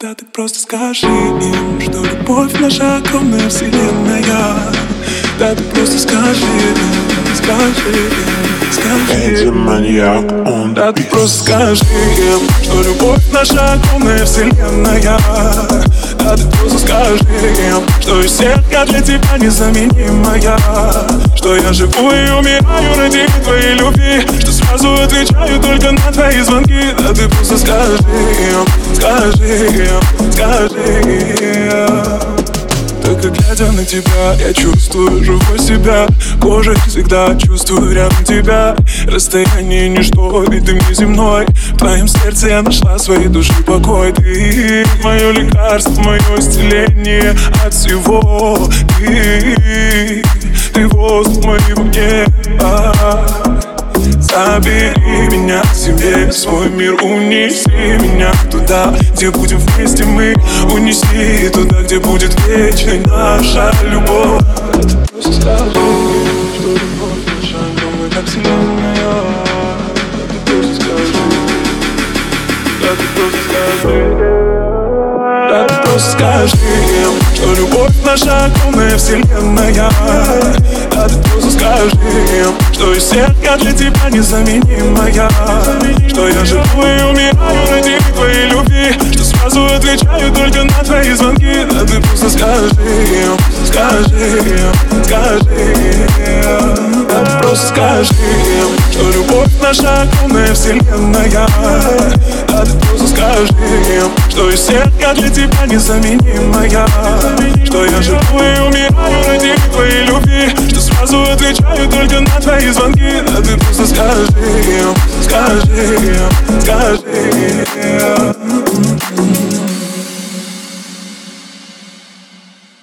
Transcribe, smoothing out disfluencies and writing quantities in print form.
Да ты просто скажи им, что любовь наша огромная вселенная. Да ты просто скажи им, скажи им, скажи им. Да ты просто скажи им, что любовь наша огромная вселенная. Да ты просто скажи им, что из всех я для тебя незаменимая. Что я живу и умираю ради твоей любви. Что сразу отвечаю только на твои звонки. Да ты просто скажи им, скажи им, скажи им. Только глядя на тебя, я чувствую живой себя. Кожей всегда чувствую рядом тебя. Расстояние ничто, ведь ты мне земной. В твоем сердце я нашла своей души покой. Ты мое лекарство, мое исцеление от всего. Ты воздух мой во мне. Забери меня к себе, свой мир унеси меня туда, где будем вместе мы. Унеси туда, где будет вечной наша любовь. Просто скажи, что любовь наша огромная, как вселенная. Ты просто скажи, да ты просто скажи. Да ты просто скажи им, что любовь наша огромная вселенная. Да ты просто скажи им, что из всех я для тебя незаменимая. Что я живу и умираю ради твоей любви. Что сразу отвечаю только на твои звонки. Да ты просто скажи им, скажи им, скажи им. Да ты просто скажи им, что любовь наша огромная вселенная. Да ты просто скажи им, что из всех я для тебя незаменимая. Что я живу и умираю ради твоей любви. Что сразу отвечаю только на твои звонки. Да ты просто скажи им, скажи им, скажи им.